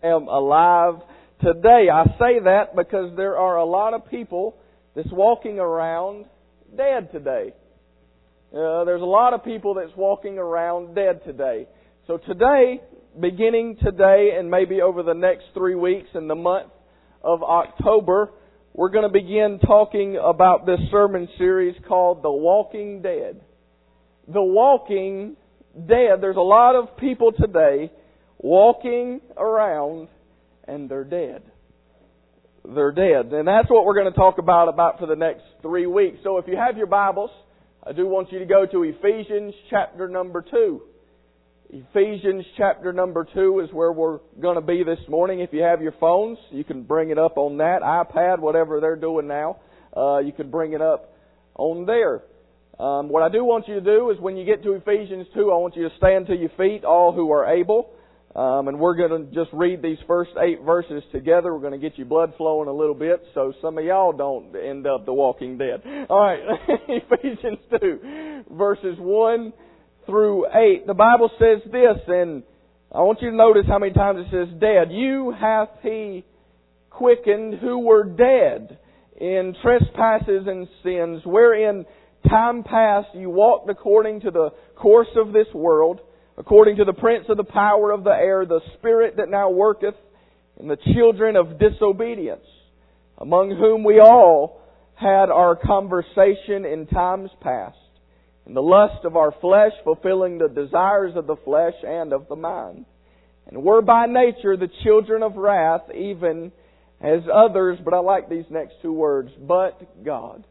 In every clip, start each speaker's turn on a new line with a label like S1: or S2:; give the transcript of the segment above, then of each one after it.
S1: am alive today. I say that because there are a lot of people that's walking around dead today. There's a lot of people that's walking around dead today. So today, beginning today and maybe over the next 3 weeks in the month of October, we're going to begin talking about this sermon series called The Walking Dead. The Walking Dead. There's a lot of people today walking around and they're dead. They're dead. And that's what we're going to talk about for the next 3 weeks. So if you have your Bibles, I do want you to go to Ephesians chapter number 2. Ephesians chapter number 2 is where we're going to be this morning. If you have your phones, you can bring it up on that, iPad, whatever they're doing now. You can bring it up on there. What I do want you to do is when you get to Ephesians 2, I want you to stand to your feet, all who are able. And we're going to just read these first 8 verses together. We're going to get your blood flowing a little bit so some of y'all don't end up the walking dead. All right, Ephesians 2, verses 1 through 8. The Bible says this, and I want you to notice how many times it says dead. You hath He quickened who were dead in trespasses and sins, wherein time past you walked according to the course of this world, according to the prince of the power of the air, the spirit that now worketh in the children of disobedience, among whom we all had our conversation in times past, in the lust of our flesh, fulfilling the desires of the flesh and of the mind, and were by nature the children of wrath, even as others, but I like these next 2 words, but God,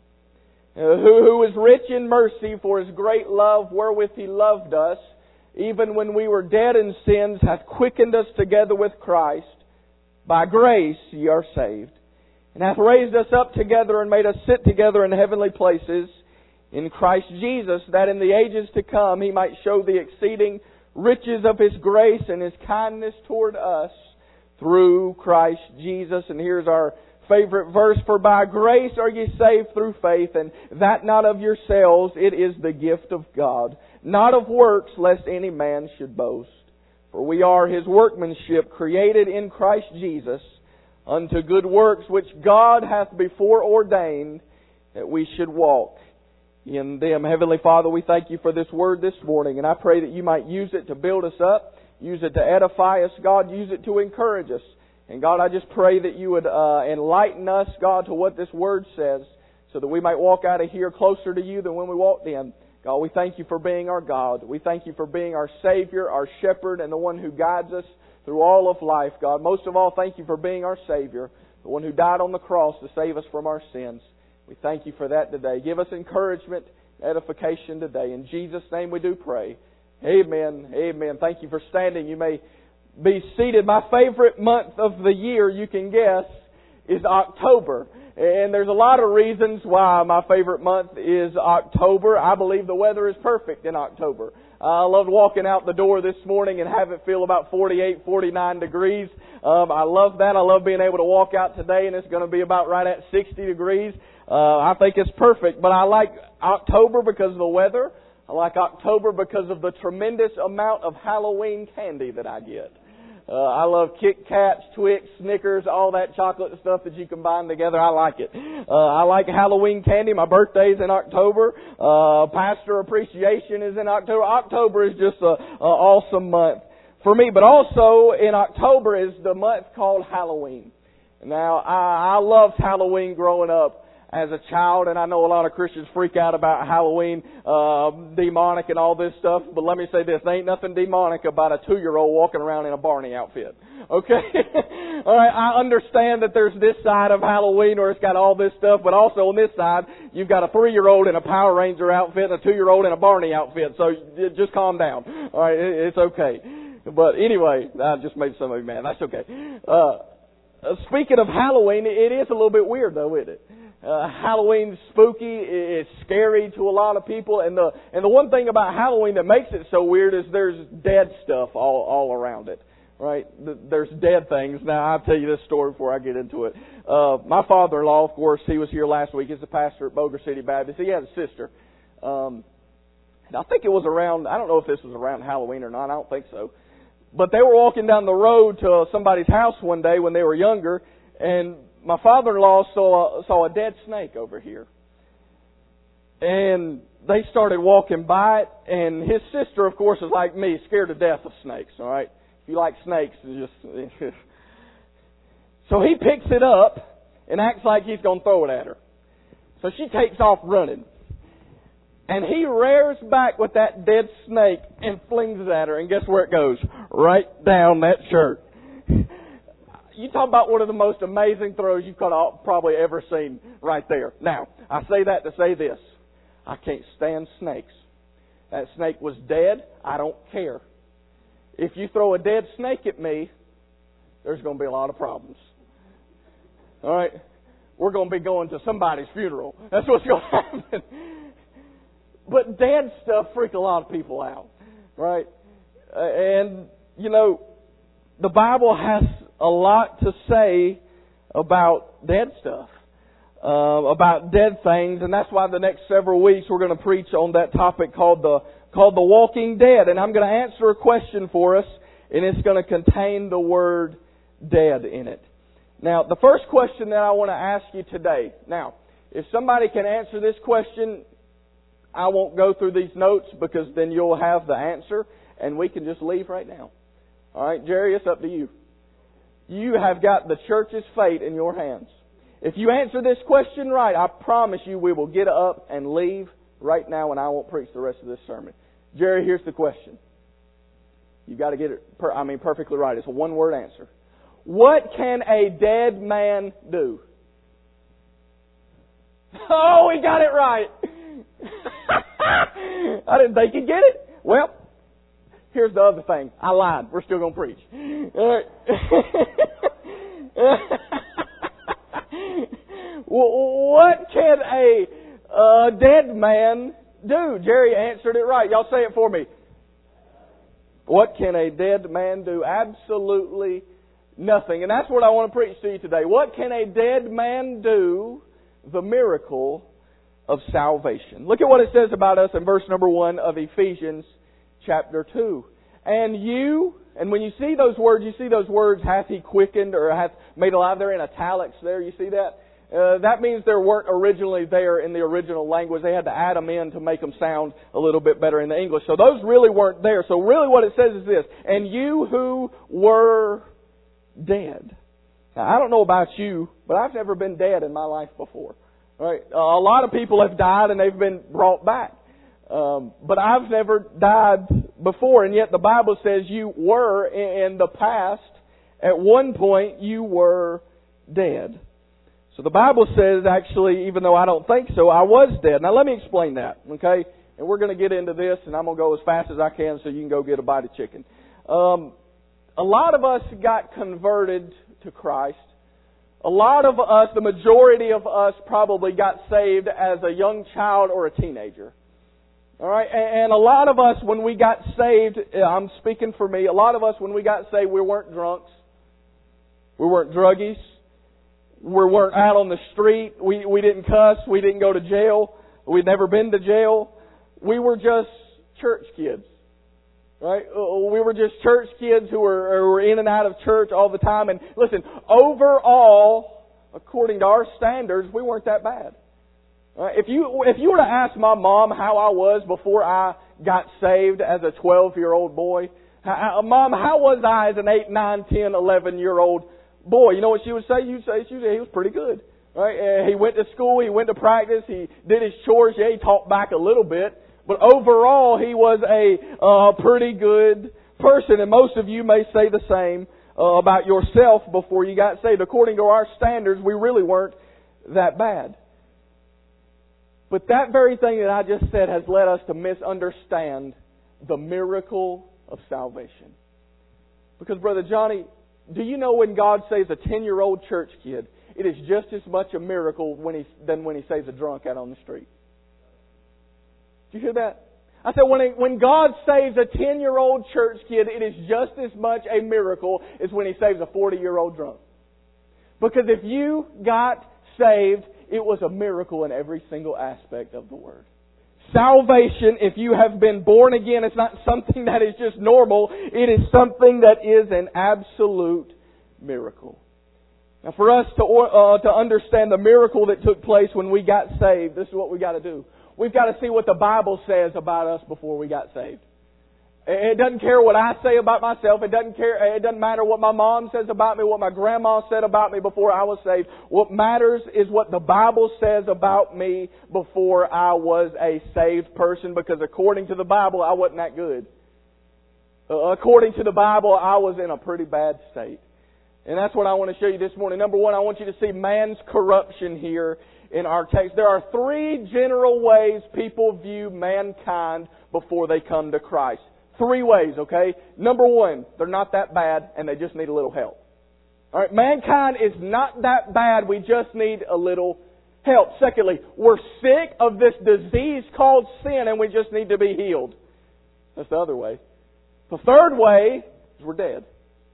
S1: who is rich in mercy, for His great love wherewith He loved us, even when we were dead in sins, hath quickened us together with Christ. By grace ye are saved. And hath raised us up together and made us sit together in heavenly places in Christ Jesus, that in the ages to come He might show the exceeding riches of His grace and His kindness toward us through Christ Jesus. And here's our favorite verse. For by grace are ye saved through faith, and that not of yourselves, it is the gift of God, not of works, lest any man should boast. For we are His workmanship, created in Christ Jesus, unto good works, which God hath before ordained that we should walk in them. Heavenly Father, we thank You for this word this morning, and I pray that You might use it to build us up, use it to edify us, God, use it to encourage us. And God, I just pray that You would enlighten us, God, to what this word says, so that we might walk out of here closer to You than when we walked in. God, we thank You for being our God. We thank You for being our Savior, our Shepherd, and the one who guides us through all of life, God. Most of all, thank You for being our Savior, the one who died on the cross to save us from our sins. We thank You for that today. Give us encouragement, edification today. In Jesus' name we do pray. Amen. Amen. Thank you for standing. You may be seated. My favorite month of the year, you can guess, is October. And there's a lot of reasons why my favorite month is October. I believe the weather is perfect in October. I loved walking out the door this morning and have it feel about 48, 49 degrees. I love that. I love being able to walk out today and it's going to be about right at 60 degrees. I think it's perfect. But I like October because of the weather. I like October because of the tremendous amount of Halloween candy that I get. I love Kit Kats, Twix, Snickers, all that chocolate stuff that you combine together. I like it. I like Halloween candy. My birthday's in October. Pastor Appreciation is in October. October is just an awesome month for me. But also in October is the month called Halloween. Now, I loved Halloween growing up as a child, and I know a lot of Christians freak out about Halloween, demonic and all this stuff, but let me say this, there ain't nothing demonic about a 2-year-old walking around in a Barney outfit. Okay? Alright, I understand that there's this side of Halloween where it's got all this stuff, but also on this side, you've got a 3-year-old in a Power Ranger outfit and a 2-year-old in a Barney outfit, so just calm down. Alright, it's okay. But anyway, I just made some of you mad. That's okay. Speaking of Halloween, it is a little bit weird though, isn't it? Halloween's spooky, it's scary to a lot of people, and the one thing about Halloween that makes it so weird is there's dead stuff all around it, right? There's dead things. Now, I'll tell you this story before I get into it. My father-in-law, of course, he was here last week. He's the pastor at Boger City Baptist. He has a sister. And I think it was around, I don't know if this was around Halloween or not, I don't think so. But they were walking down the road to somebody's house one day when they were younger, and my father-in-law saw a dead snake over here. And they started walking by it, and his sister, of course, is like me, scared to death of snakes, all right? If you like snakes, it's just... So he picks it up and acts like he's going to throw it at her. So she takes off running. And he rears back with that dead snake and flings it at her. And guess where it goes? Right down that shirt. You talk about one of the most amazing throws you've probably ever seen right there. Now, I say that to say this. I can't stand snakes. That snake was dead. I don't care. If you throw a dead snake at me, there's going to be a lot of problems. All right? We're going to be going to somebody's funeral. That's what's going to happen. But dead stuff freak a lot of people out. Right? And, you know, the Bible has a lot to say about dead stuff. About dead things, and that's why the next several weeks we're going to preach on that topic called the walking dead. And I'm going to answer a question for us, and it's going to contain the word dead in it. Now, the first question that I want to ask you today. Now, if somebody can answer this question, I won't go through these notes because then you'll have the answer, and we can just leave right now. All right, Jerry, it's up to you. You have got the church's fate in your hands. If you answer this question right, I promise you we will get up and leave right now, and I won't preach the rest of this sermon. Jerry, here's the question. You've got to get it perfectly right. It's a one-word answer. What can a dead man do? Oh, he got it right. I didn't think he'd get it. Well, here's the other thing. I lied. We're still going to preach. All right. What can a dead man do? Jerry answered it right. Y'all say it for me. What can a dead man do? Absolutely nothing. And that's what I want to preach to you today. What can a dead man do? The miracle of salvation. Look at what it says about us in verse number 1 of Ephesians chapter 2. And when you see those words, hath He quickened or hath made alive. They're in italics there. You see that? That means they weren't originally there in the original language. They had to add them in to make them sound a little bit better in the English. So those really weren't there. So really what it says is this. And you who were dead. Now, I don't know about you, but I've never been dead in my life before. Right? A lot of people have died and they've been brought back. But I've never died before. And yet the Bible says you were in the past. At one point you were dead. So the Bible says, actually, even though I don't think so, I was dead. Now let me explain that, okay? And we're going to get into this, and I'm going to go as fast as I can so you can go get a bite of chicken. A lot of us got converted to Christ. A lot of us, the majority of us, probably got saved as a young child or a teenager. All right? And a lot of us, when we got saved, I'm speaking for me, a lot of us, when we got saved, we weren't drunks. We weren't druggies. We weren't out on the street. We didn't cuss. We didn't go to jail. We'd never been to jail. We were just church kids. Right? We were just church kids who were in and out of church all the time. And listen, overall, according to our standards, we weren't that bad. Right? If you were to ask my mom how I was before I got saved as a 12-year-old boy, Mom, how was I as an 8, 9, 10, 11-year-old boy? You know what she would say? You'd say he was pretty good. Right? He went to school, he went to practice, he did his chores. Yeah, he talked back a little bit. But overall, he was a pretty good person. And most of you may say the same about yourself before you got saved. According to our standards, we really weren't that bad. But that very thing that I just said has led us to misunderstand the miracle of salvation. Because, Brother Johnny, do you know when God saves a 10-year-old church kid, it is just as much a miracle than when He saves a drunk out on the street? Did you hear that? I said when God saves a 10-year-old church kid, it is just as much a miracle as when He saves a 40-year-old drunk. Because if you got saved, it was a miracle in every single aspect of the word. Salvation, if you have been born again, it's not something that is just normal. It is something that is an absolute miracle. Now, for us to understand the miracle that took place when we got saved, this is what we got to do. We've got to see what the Bible says about us before we got saved. It doesn't care what I say about myself. It doesn't matter what my mom says about me, what my grandma said about me before I was saved. What matters is what the Bible says about me before I was a saved person, because according to the Bible, I wasn't that good. According to the Bible, I was in a pretty bad state. And that's what I want to show you this morning. Number one, I want you to see man's corruption here in our text. There are three general ways people view mankind before they come to Christ. Three ways, okay? Number one, they're not that bad and they just need a little help. Alright, mankind is not that bad, we just need a little help. Secondly, we're sick of this disease called sin and we just need to be healed. That's the other way. The third way is we're dead.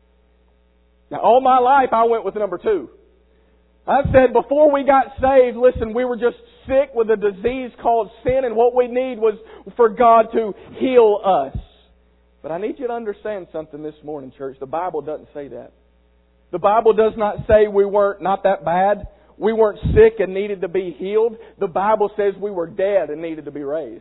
S1: Now, all my life I went with number two. I said before we got saved, listen, we were just sick with a disease called sin and what we need was for God to heal us. But I need you to understand something this morning, church. The Bible doesn't say that. The Bible does not say we weren't not that bad. We weren't sick and needed to be healed. The Bible says we were dead and needed to be raised.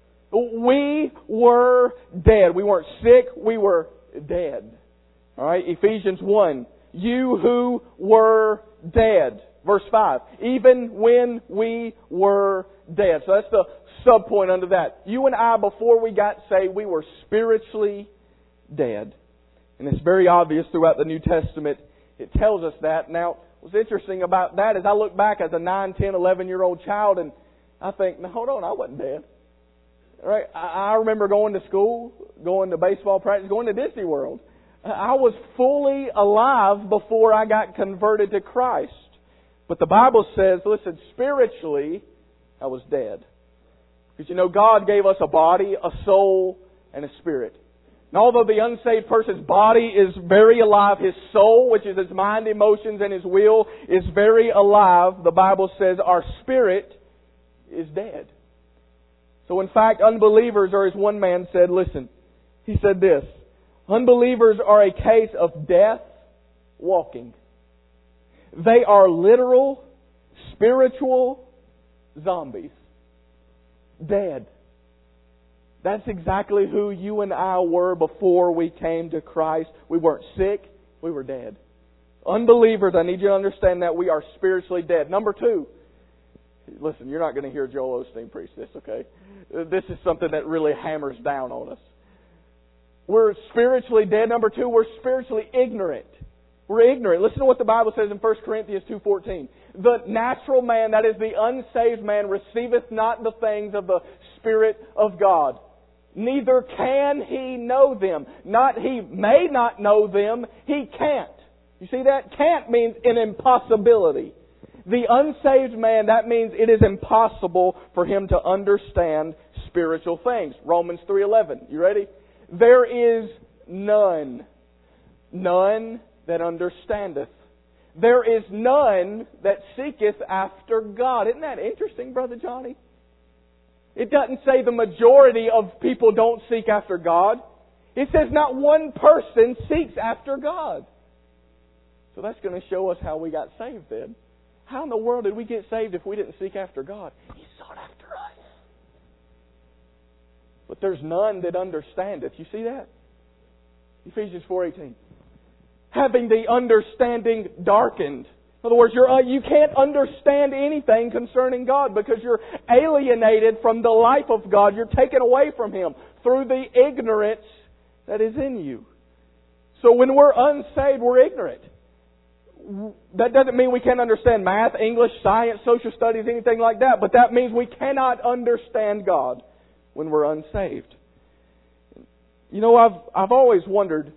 S1: We were dead. We weren't sick. We were dead. All right, Ephesians 1. You who were dead. Verse 5. Even when we were dead. So that's the subpoint under that. You and I, before we got saved, we were spiritually dead. And it's very obvious throughout the New Testament. It tells us that. Now, what's interesting about that is I look back as a 9, 10, 11-year-old child and I think, now hold on, I wasn't dead. All right, I remember going to school, going to baseball practice, going to Disney World. I was fully alive before I got converted to Christ. But the Bible says, listen, spiritually, I was dead. Because God gave us a body, a soul, and a spirit. And although the unsaved person's body is very alive, his soul, which is his mind, emotions, and his will, is very alive, the Bible says our spirit is dead. So in fact, unbelievers, or as one man said, listen, he said this, unbelievers are a case of death walking. They are literal, spiritual zombies. Dead. That's exactly who you and I were before we came to Christ. We weren't sick, we were dead. Unbelievers, I need you to understand that we are spiritually dead. Number two, listen, you're not going to hear Joel Osteen preach this, okay? This is something that really hammers down on us. We're spiritually dead. Number two, we're spiritually ignorant. We're ignorant. Listen to what the Bible says in 1 Corinthians 2:14. The natural man, that is the unsaved man, receiveth not the things of the Spirit of God. Neither can he know them. Not he may not know them, he can't. You see that? Can't means an impossibility. The unsaved man, that means it is impossible for him to understand spiritual things. Romans 3:11. You ready? There is none that understandeth. There is none that seeketh after God. Isn't that interesting, Brother Johnny? It doesn't say the majority of people don't seek after God. It says not one person seeks after God. So that's going to show us how we got saved then. How in the world did we get saved if we didn't seek after God? He sought after us. But there's none that understandeth. You see that? Ephesians 4:18. Having the understanding darkened. In other words, you can't understand anything concerning God because you're alienated from the life of God. You're taken away from Him through the ignorance that is in you. So when we're unsaved, we're ignorant. That doesn't mean we can't understand math, English, science, social studies, anything like that. But that means we cannot understand God when we're unsaved. You know, I've always wondered,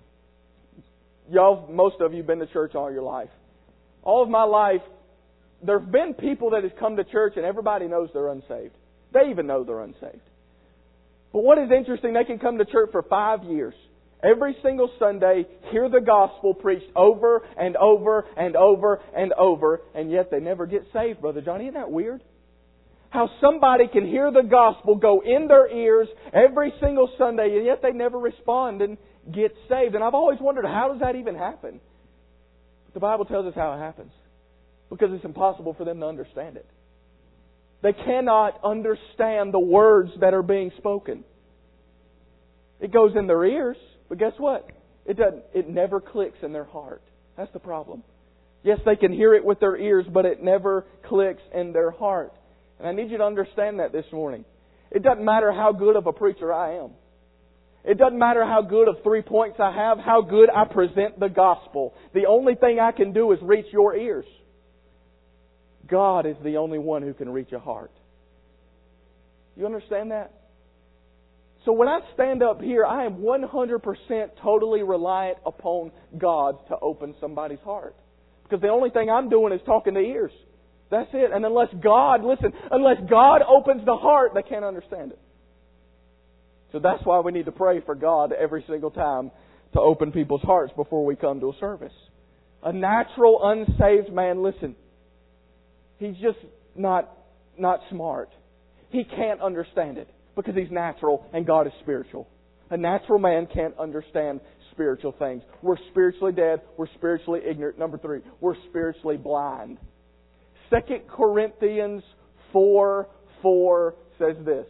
S1: most of you have been to church all your life. All of my life, there have been people that have come to church and everybody knows they're unsaved. They even know they're unsaved. But what is interesting, they can come to church for 5 years. Every single Sunday, hear the gospel preached over and over and over and over, and yet they never get saved, Brother Johnny. Isn't that weird? How somebody can hear the gospel go in their ears every single Sunday, and yet they never respond and get saved. And I've always wondered, how does that even happen? The Bible tells us how it happens. Because it's impossible for them to understand it. They cannot understand the words that are being spoken. It goes in their ears, but guess what? It never clicks in their heart. That's the problem. Yes, they can hear it with their ears, but it never clicks in their heart. And I need you to understand that this morning. It doesn't matter how good of a preacher I am. It doesn't matter how good of 3 points I have, how good I present the gospel. The only thing I can do is reach your ears. God is the only one who can reach a heart. You understand that? So when I stand up here, I am 100% totally reliant upon God to open somebody's heart. Because the only thing I'm doing is talking to ears. That's it. And unless God opens the heart, they can't understand it. So that's why we need to pray for God every single time to open people's hearts before we come to a service. A natural, unsaved man, listen, he's just not smart. He can't understand it because he's natural and God is spiritual. A natural man can't understand spiritual things. We're spiritually dead. We're spiritually ignorant. Number 3, we're spiritually blind. 2 Corinthians 4:4 says this.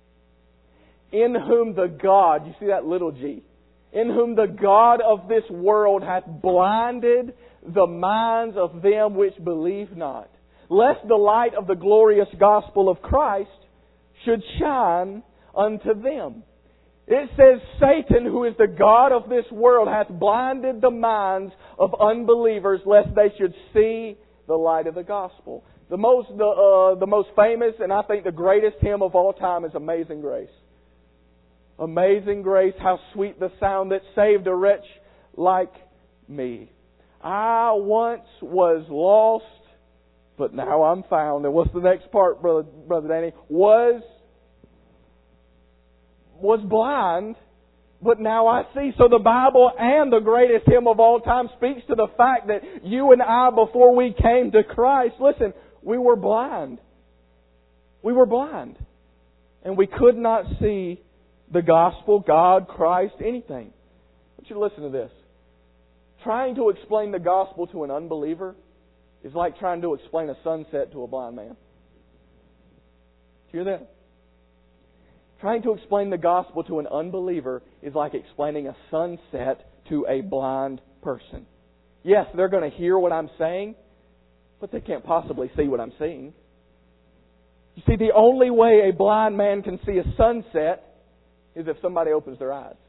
S1: In whom the God, you see that little g, in whom the God of this world hath blinded the minds of them which believe not, lest the light of the glorious gospel of Christ should shine unto them. It says Satan, who is the god of this world, hath blinded the minds of unbelievers, lest they should see the light of the gospel. The most famous and I think the greatest hymn of all time is Amazing Grace. Amazing grace, how sweet the sound that saved a wretch like me. I once was lost, but now I'm found. And what's the next part, Brother Danny? Was blind, but now I see. So the Bible and the greatest hymn of all time speaks to the fact that you and I, before we came to Christ, listen, we were blind. We were blind. And we could not see the gospel, God, Christ, anything. I want you to listen to this. Trying to explain the gospel to an unbeliever is like trying to explain a sunset to a blind man. Do you hear that? Trying to explain the gospel to an unbeliever is like explaining a sunset to a blind person. Yes, they're going to hear what I'm saying, but they can't possibly see what I'm seeing. You see, the only way a blind man can see a sunset is if somebody opens their eyes.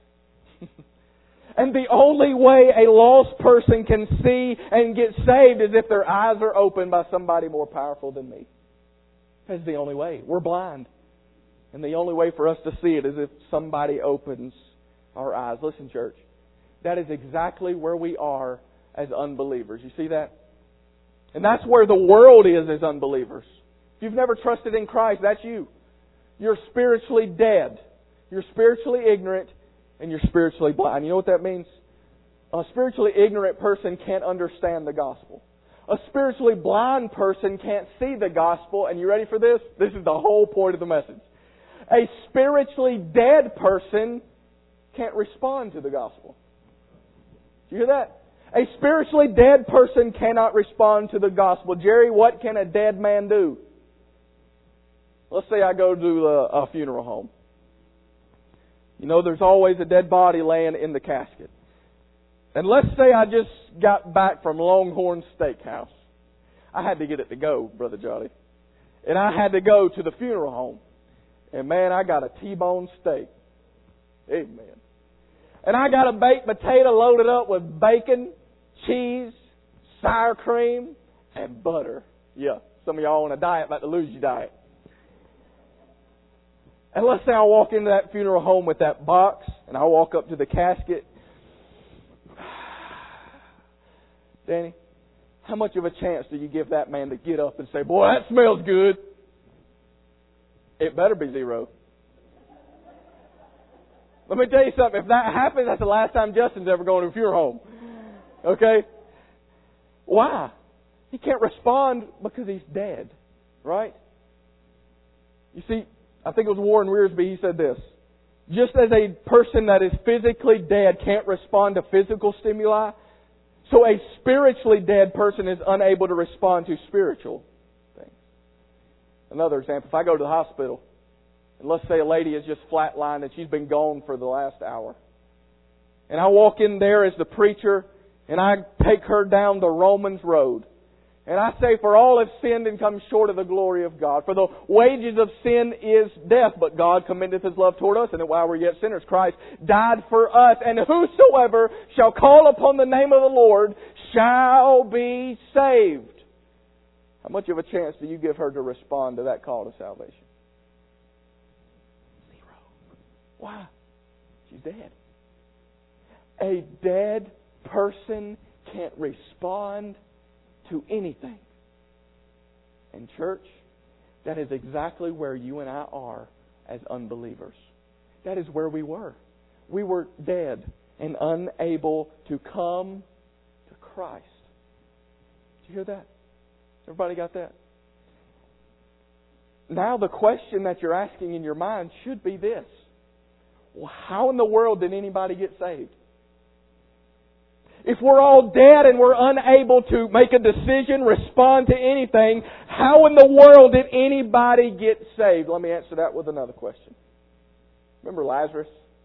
S1: And the only way a lost person can see and get saved is if their eyes are opened by somebody more powerful than me. That's the only way. We're blind. And the only way for us to see it is if somebody opens our eyes. Listen, church, that is exactly where we are as unbelievers. You see that? And that's where the world is as unbelievers. If you've never trusted in Christ, that's you. You're spiritually dead. You're spiritually ignorant, and you're spiritually blind. You know what that means? A spiritually ignorant person can't understand the gospel. A spiritually blind person can't see the gospel. And you ready for this? This is the whole point of the message. A spiritually dead person can't respond to the gospel. Do you hear that? A spiritually dead person cannot respond to the gospel. Jerry, what can a dead man do? Let's say I go to a funeral home. You know, there's always a dead body laying in the casket. And let's say I just got back from Longhorn Steakhouse. I had to get it to go, Brother Jolly. And I had to go to the funeral home. And man, I got a T-bone steak. Amen. And I got a baked potato loaded up with bacon, cheese, sour cream, and butter. Yeah, some of y'all on a diet about to lose your diet. And let's say I walk into that funeral home with that box, and I walk up to the casket. Danny, how much of a chance do you give that man to get up and say, boy, that smells good? It better be 0. Let me tell you something. If that happens, that's the last time Justin's ever going to a funeral home. Okay? Why? He can't respond because he's dead. Right? You see, I think it was Warren Wiersbe, he said this. Just as a person that is physically dead can't respond to physical stimuli, so a spiritually dead person is unable to respond to spiritual things. Another example, if I go to the hospital, and let's say a lady is just flatlined and she's been gone for the last hour, and I walk in there as the preacher, and I take her down the Romans road, and I say, for all have sinned and come short of the glory of God. For the wages of sin is death, but God commendeth His love toward us, and that while we're yet sinners, Christ died for us. And whosoever shall call upon the name of the Lord shall be saved. How much of a chance do you give her to respond to that call to salvation? 0. Why? She's dead. A dead person can't respond to anything. And church, that is exactly where you and I are as unbelievers. That is where we were. We were dead and unable to come to Christ. Did you hear that? Everybody got that? Now the question that you're asking in your mind should be this. Well, how in the world did anybody get saved? If we're all dead and we're unable to make a decision, respond to anything, how in the world did anybody get saved? Let me answer that with another question. Remember Lazarus?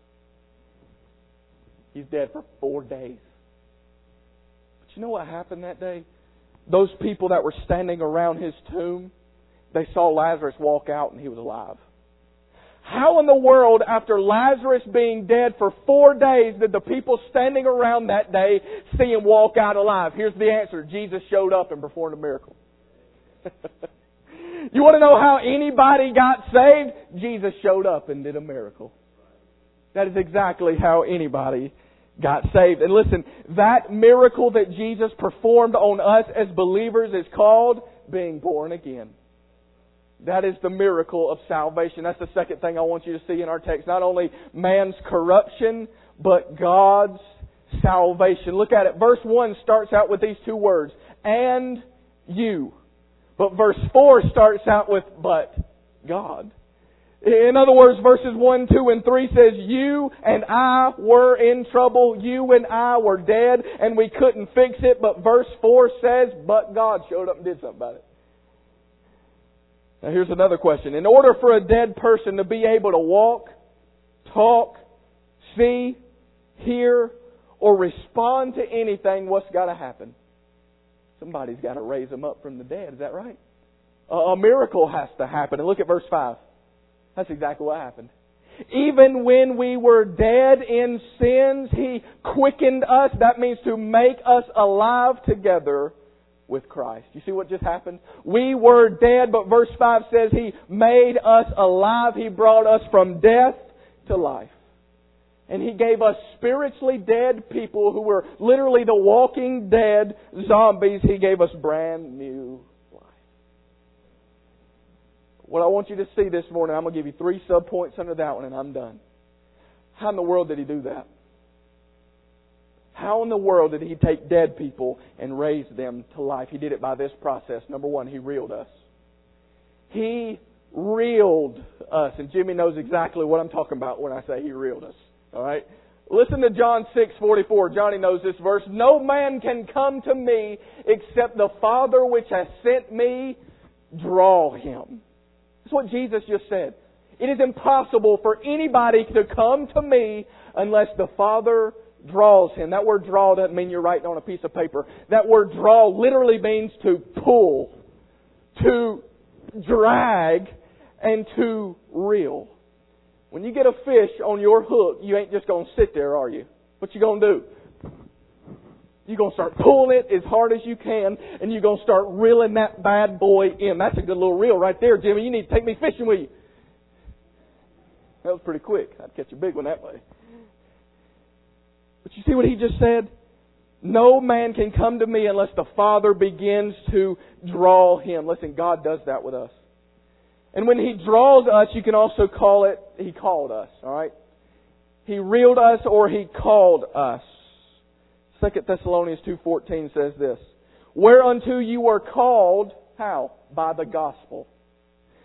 S1: He's dead for 4 days. But you know what happened that day? Those people that were standing around his tomb, they saw Lazarus walk out and he was alive. How in the world, after Lazarus being dead for 4 days, did the people standing around that day see him walk out alive? Here's the answer. Jesus showed up and performed a miracle. You want to know how anybody got saved? Jesus showed up and did a miracle. That is exactly how anybody got saved. And listen, that miracle that Jesus performed on us as believers is called being born again. That is the miracle of salvation. That's the second thing I want you to see in our text. Not only man's corruption, but God's salvation. Look at it. Verse 1 starts out with these two words, and you. But verse 4 starts out with, but God. In other words, verses 1, 2, and 3 says, you and I were in trouble. You and I were dead, and we couldn't fix it. But verse 4 says, but God showed up and did something about it. Now here's another question. In order for a dead person to be able to walk, talk, see, hear, or respond to anything, what's got to happen? Somebody's got to raise them up from the dead. Is that right? A miracle has to happen. And look at verse 5. That's exactly what happened. Even when we were dead in sins, He quickened us. That means to make us alive together with Christ. You see what just happened? We were dead, but verse 5 says He made us alive. He brought us from death to life. And He gave us spiritually dead people who were literally the walking dead zombies. He gave us brand new life. What I want you to see this morning, I'm going to give you 3 subpoints under that one and I'm done. How in the world did He do that? How in the world did He take dead people and raise them to life? He did it by this process. Number 1, He reeled us. He reeled us. And Jimmy knows exactly what I'm talking about when I say He reeled us. Alright? Listen to John 6:44. Johnny knows this verse. No man can come to me except the Father which has sent me draw him. That's what Jesus just said. It is impossible for anybody to come to me unless the Father draws him. That word draw doesn't mean you're writing on a piece of paper. That word draw literally means to pull, to drag, and to reel. When you get a fish on your hook, you ain't just going to sit there, are you? What you going to do? You're going to start pulling it as hard as you can, and you're going to start reeling that bad boy in. That's a good little reel right there, Jimmy. You need to take me fishing with you. That was pretty quick. I'd catch a big one that way. But you see what he just said? No man can come to me unless the Father begins to draw him. Listen, God does that with us. And when He draws us, you can also call it, He called us. Alright? He reeled us or He called us. 2 Thessalonians 2:14 says this. Whereunto you were called, how? By the gospel.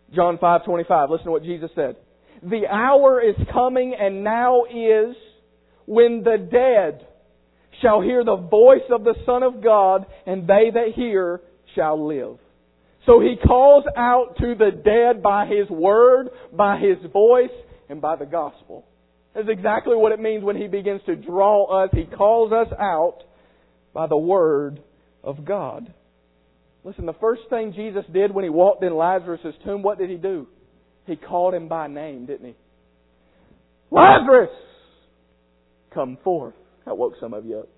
S1: John 5:25. Listen to what Jesus said. The hour is coming and now is when the dead shall hear the voice of the Son of God, and they that hear shall live. So He calls out to the dead by His Word, by His voice, and by the gospel. That's exactly what it means when He begins to draw us. He calls us out by the Word of God. Listen, the first thing Jesus did when He walked in Lazarus' tomb, what did He do? He called him by name, didn't He? Lazarus! Come forth. That woke some of you up.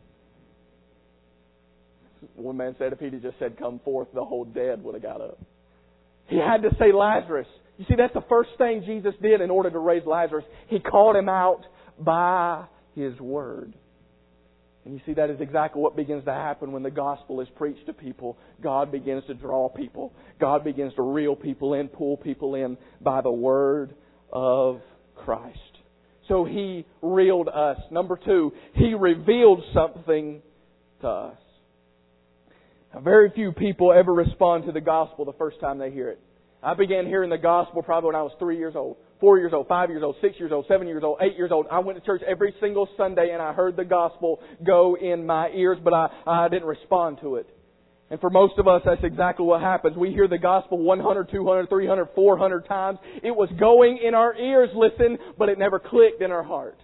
S1: One man said if he'd have just said come forth, the whole dead would have got up. He had to say Lazarus. You see, that's the first thing Jesus did in order to raise Lazarus. He called him out by His Word. And you see, that is exactly what begins to happen when the gospel is preached to people. God begins to draw people. God begins to reel people in, pull people in by the Word of Christ. So He reeled us. Number 2, He revealed something to us. Now, very few people ever respond to the gospel the first time they hear it. I began hearing the gospel probably when I was 3 years old, 4 years old, 5 years old, 6 years old, 7 years old, 8 years old. I went to church every single Sunday and I heard the gospel go in my ears, but I didn't respond to it. And for most of us, that's exactly what happens. We hear the gospel 100, 200, 300, 400 times. It was going in our ears, listen, but it never clicked in our heart.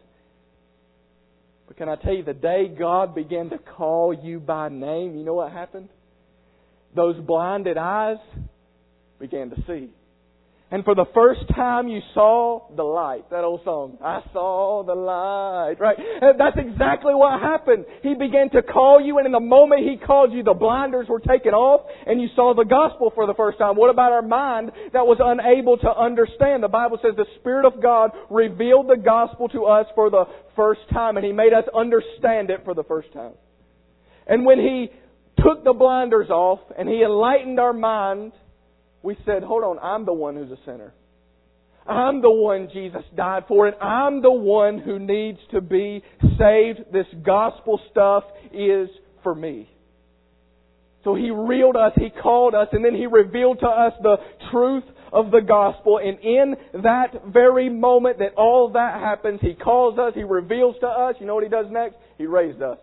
S1: But can I tell you, the day God began to call you by name, you know what happened? Those blinded eyes began to see. And for the first time you saw the light. That old song, I saw the light. Right? And that's exactly what happened. He began to call you, and in the moment He called you, the blinders were taken off and you saw the gospel for the first time. What about our mind that was unable to understand? The Bible says the Spirit of God revealed the gospel to us for the first time, and He made us understand it for the first time. And when He took the blinders off and He enlightened our mind, we said, hold on, I'm the one who's a sinner. I'm the one Jesus died for, and I'm the one who needs to be saved. This gospel stuff is for me. So He reeled us, He called us, and then He revealed to us the truth of the gospel. And in that very moment that all that happens, He calls us, He reveals to us. You know what He does next? He raised us.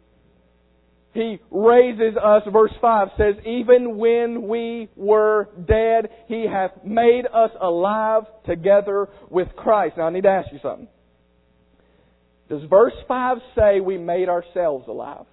S1: He raises us. Verse 5 says, even when we were dead, He hath made us alive together with Christ. Now I need to ask you something. Does verse 5 say we made ourselves alive?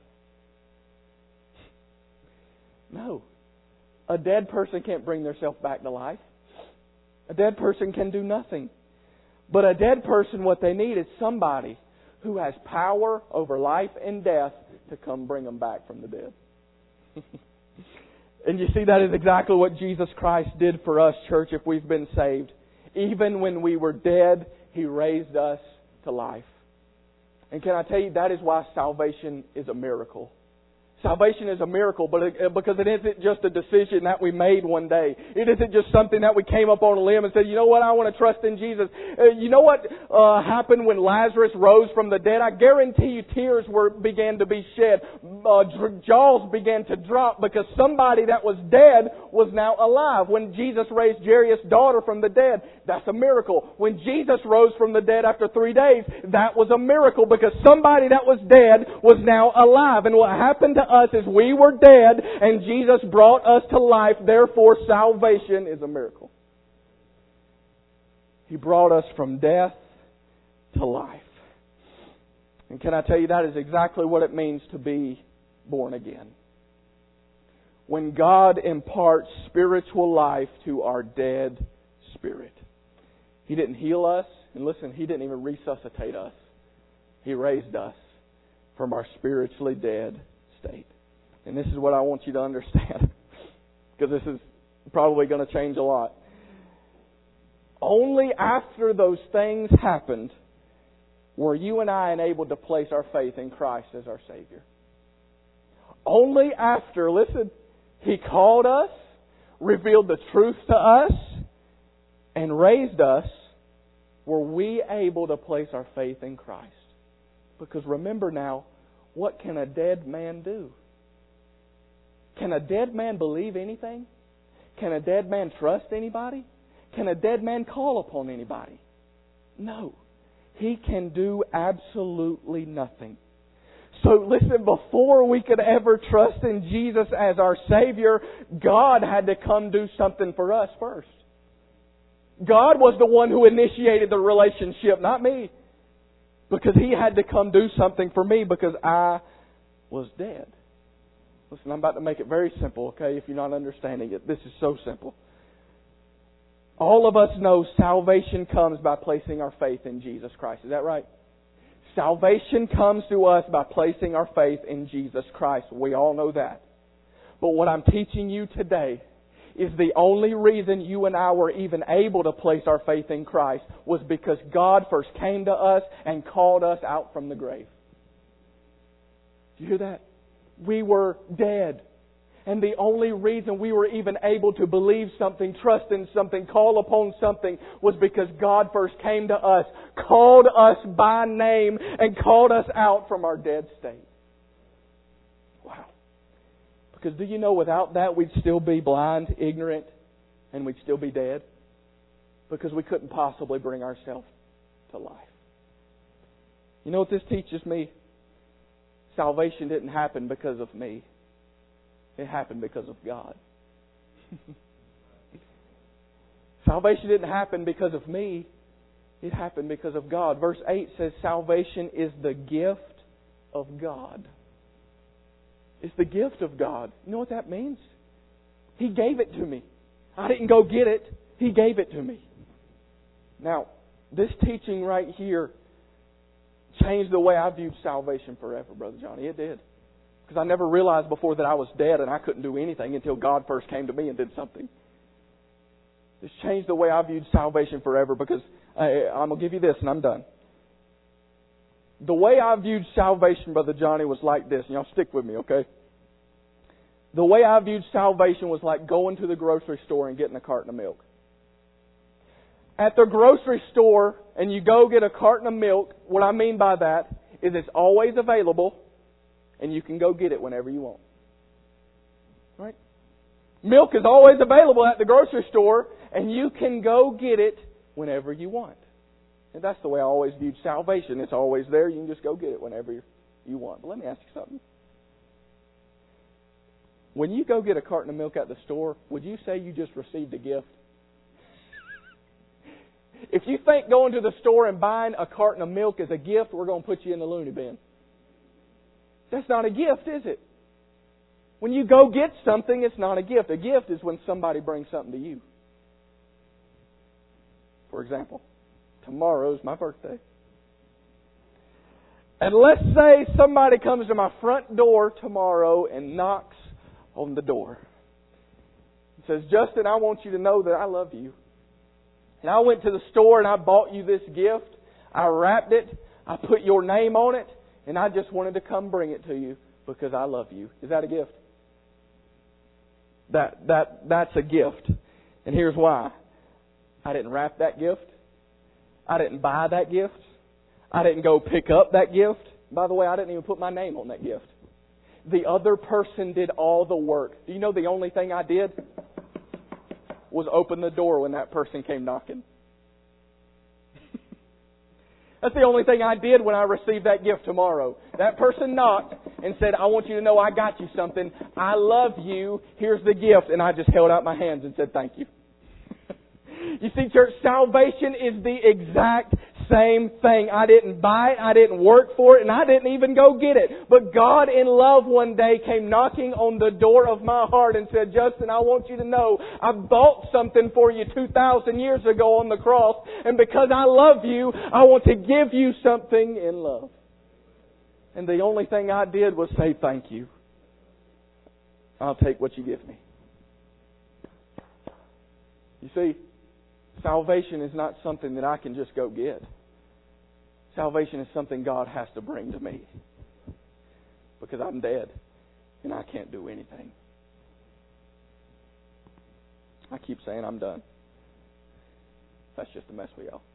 S1: No. A dead person can't bring themselves back to life. A dead person can do nothing. But a dead person, what they need is somebody who has power over life and death to come bring them back from the dead. And you see, that is exactly what Jesus Christ did for us, church, if we've been saved. Even when we were dead, He raised us to life. And can I tell you, that is why salvation is a miracle. Salvation is a miracle, because it isn't just a decision that we made one day. It isn't just something that we came up on a limb and said, you know what, I want to trust in Jesus. You know what happened when Lazarus rose from the dead? I guarantee you tears began to be shed. Jaws began to drop because somebody that was dead was now alive. When Jesus raised Jairus' daughter from the dead, that's a miracle. When Jesus rose from the dead after 3 days, that was a miracle because somebody that was dead was now alive. And what happened to us is we were dead and Jesus brought us to life. Therefore, salvation is a miracle. He brought us from death to life. And can I tell you, that is exactly what it means to be born again. When God imparts spiritual life to our dead spirit. He didn't heal us. And listen, He didn't even resuscitate us. He raised us from our spiritually dead state. And this is what I want you to understand, because this is probably going to change a lot. Only after those things happened were you and I enabled to place our faith in Christ as our Savior. Only after, listen, He called us, revealed the truth to us, and raised us, were we able to place our faith in Christ. Because remember now, what can a dead man do? Can a dead man believe anything? Can a dead man trust anybody? Can a dead man call upon anybody? No. He can do absolutely nothing. So listen, before we could ever trust in Jesus as our Savior, God had to come do something for us first. God was the one who initiated the relationship, not me. Because He had to come do something for me because I was dead. Listen, I'm about to make it very simple, okay, if you're not understanding it. This is so simple. All of us know salvation comes by placing our faith in Jesus Christ. Is that right? Salvation comes to us by placing our faith in Jesus Christ. We all know that. But what I'm teaching you today is the only reason you and I were even able to place our faith in Christ was because God first came to us and called us out from the grave. Do you hear that? We were dead. And the only reason we were even able to believe something, trust in something, call upon something was because God first came to us, called us by name, and called us out from our dead state. Wow. Because do you know without that we'd still be blind, ignorant, and we'd still be dead? Because we couldn't possibly bring ourselves to life. You know what this teaches me? Salvation didn't happen because of me. It happened because of God. Salvation didn't happen because of me. It happened because of God. Verse 8 says salvation is the gift of God. It's the gift of God. You know what that means? He gave it to me. I didn't go get it. He gave it to me. Now, this teaching right here changed the way I viewed salvation forever, Brother Johnny. It did. Because I never realized before that I was dead and I couldn't do anything until God first came to me and did something. This changed the way I viewed salvation forever because I'm going to give you this and I'm done. The way I viewed salvation, Brother Johnny, was like this. And y'all stick with me, okay? The way I viewed salvation was like going to the grocery store and getting a carton of milk. At the grocery store and you go get a carton of milk, what I mean by that is it's always available. And you can go get it whenever you want. Right? Milk is always available at the grocery store, and you can go get it whenever you want. And that's the way I always viewed salvation. It's always there. You can just go get it whenever you want. But let me ask you something. When you go get a carton of milk at the store, would you say you just received a gift? If you think going to the store and buying a carton of milk is a gift, we're going to put you in the loony bin. That's not a gift, is it? When you go get something, it's not a gift. A gift is when somebody brings something to you. For example, tomorrow's my birthday. And let's say somebody comes to my front door tomorrow and knocks on the door. And says, Justin, I want you to know that I love you. And I went to the store and I bought you this gift. I wrapped it. I put your name on it. And I just wanted to come bring it to you because I love you. Is that a gift? That's a gift. And here's why. I didn't wrap that gift. I didn't buy that gift. I didn't go pick up that gift. By the way, I didn't even put my name on that gift. The other person did all the work. Do you know the only thing I did was open the door when that person came knocking? That's the only thing I did when I received that gift tomorrow. That person knocked and said, I want you to know I got you something. I love you. Here's the gift. And I just held out my hands and said, thank you. You see, church, salvation is the exact same thing. I didn't buy it, I didn't work for it, and I didn't even go get it. But God in love one day came knocking on the door of my heart and said, Justin, I want you to know I bought something for you 2,000 years ago on the cross, and because I love you, I want to give you something in love. And the only thing I did was say thank you. I'll take what you give me. You see, salvation is not something that I can just go get. Salvation is something God has to bring to me. Because I'm dead and I can't do anything. I keep saying I'm done. That's just a mess with y'all.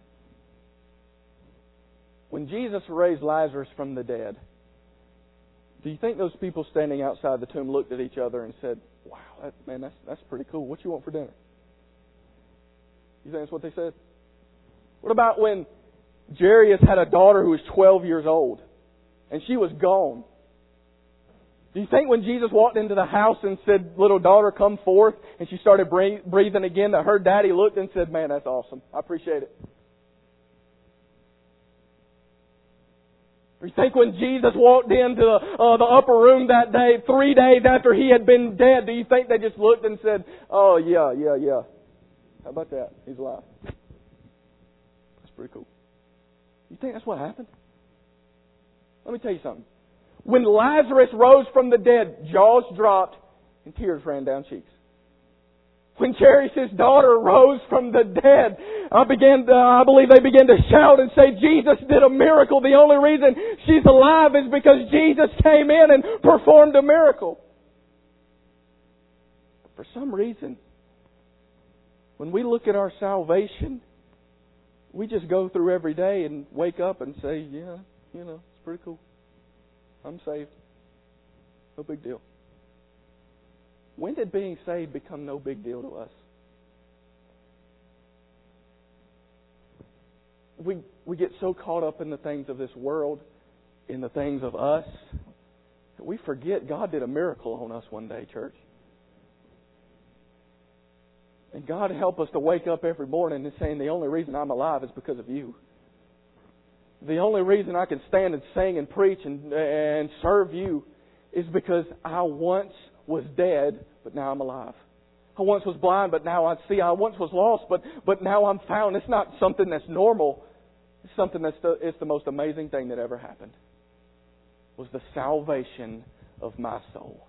S1: When Jesus raised Lazarus from the dead, Do you think those people standing outside the tomb looked at each other and said, "Wow, that's pretty cool. What you want for dinner?" You think that's what they said? What about when Jairus had a daughter who was 12 years old and she was gone? Do you think when Jesus walked into the house and said, "Little daughter, come forth," and she started breathing again, that her daddy looked and said, "Man, that's awesome. I appreciate it"? Or you think when Jesus walked into the upper room that day, 3 days after He had been dead, do you think they just looked and said, "Oh, yeah. How about that? He's alive"? That's pretty cool. You think that's what happened? Let me tell you something. When Lazarus rose from the dead, jaws dropped and tears ran down cheeks. When Jairus' daughter rose from the dead, I believe they began to shout and say, "Jesus did a miracle. The only reason she's alive is because Jesus came in and performed a miracle." But for some reason, when we look at our salvation, we just go through every day and wake up and say, "Yeah, it's pretty cool. I'm saved. No big deal." When did being saved become no big deal to us? We get so caught up in the things of this world, in the things of us, that we forget God did a miracle on us one day, church. And God help us to wake up every morning and saying, "The only reason I'm alive is because of You. The only reason I can stand and sing and preach and serve You is because I once was dead, but now I'm alive. I once was blind, but now I see. I once was lost, but now I'm found." It's not something that's normal. It's something it's the most amazing thing that ever happened. Was the salvation of my soul.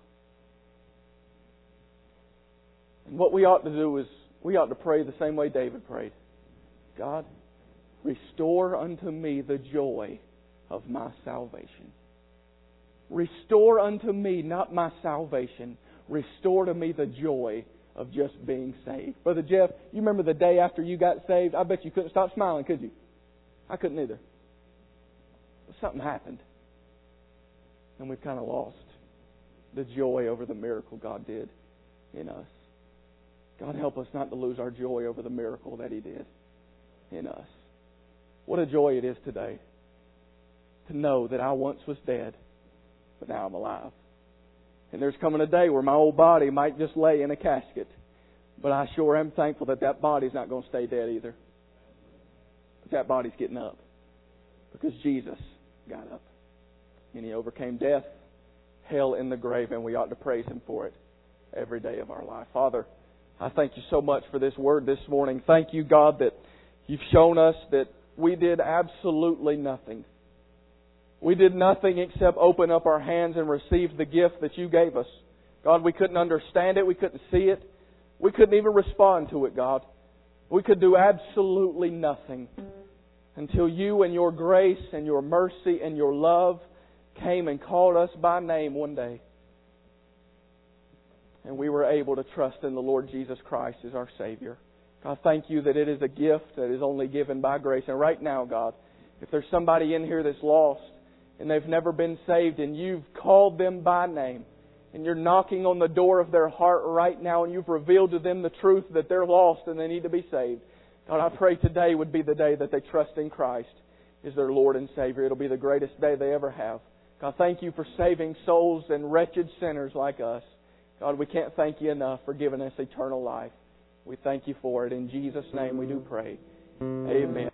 S1: And what we ought to do is we ought to pray the same way David prayed. "God, restore unto me the joy of my salvation." Restore unto me not my salvation. Restore to me the joy of just being saved. Brother Jeff, you remember the day after you got saved? I bet you couldn't stop smiling, could you? I couldn't either. But something happened. And we've kind of lost the joy over the miracle God did in us. God help us not to lose our joy over the miracle that He did in us. What a joy it is today to know that I once was dead, but now I'm alive. And there's coming a day where my old body might just lay in a casket. But I sure am thankful that body's not going to stay dead either. But that body's getting up. Because Jesus got up. And He overcame death, hell, and the grave. And we ought to praise Him for it every day of our life. Father, I thank You so much for this word this morning. Thank You, God, that You've shown us that we did absolutely nothing. We did nothing except open up our hands and receive the gift that You gave us. God, we couldn't understand it. We couldn't see it. We couldn't even respond to it, God. We could do absolutely nothing until You and Your grace and Your mercy and Your love came and called us by name one day. And we were able to trust in the Lord Jesus Christ as our Savior. God, thank You that it is a gift that is only given by grace. And right now, God, if there's somebody in here that's lost, and they've never been saved, and You've called them by name, and You're knocking on the door of their heart right now, and You've revealed to them the truth that they're lost and they need to be saved. God, I pray today would be the day that they trust in Christ as their Lord and Savior. It'll be the greatest day they ever have. God, thank You for saving souls and wretched sinners like us. God, we can't thank You enough for giving us eternal life. We thank You for it. In Jesus' name we do pray. Amen.